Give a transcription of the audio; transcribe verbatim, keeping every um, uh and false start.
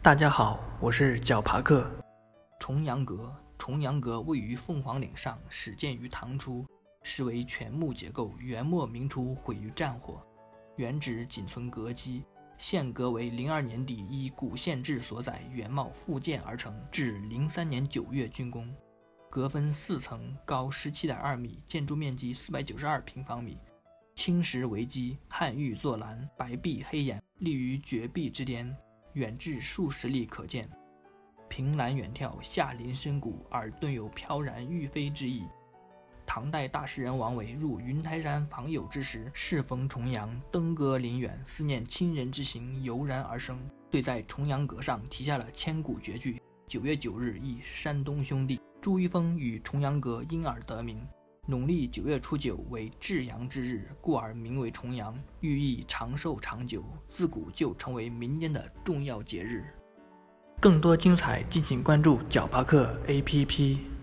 大家好，我是脚爬客。 重阳阁，重阳阁位于凤凰岭上，始建于唐初，实为全木结构，元末明初毁于战火，原址仅存阁基。现阁为零二年底依古县志所载原貌复建而成，至零三年九月竣工。阁分四层，高 十七点二米，建筑面积四百九十二平方米，青石为基，汉玉作栏，白壁黑檐，立于绝壁之巅，远至数十里可见。凭栏远眺，下临深谷，而顿有飘然欲飞之意。唐代大诗人王维入云台山访友之时，适逢重阳，登阁临远，思念亲人之情油然而生，遂在重阳阁上题下了千古绝句。九月九日忆山东兄弟，朱一峰与重阳阁因而得名。农历九月初九为至阳之日，故而名为重阳，寓意长寿长久，自古就成为民间的重要节日。 更多精彩，敬请关注脚爬客 A P P。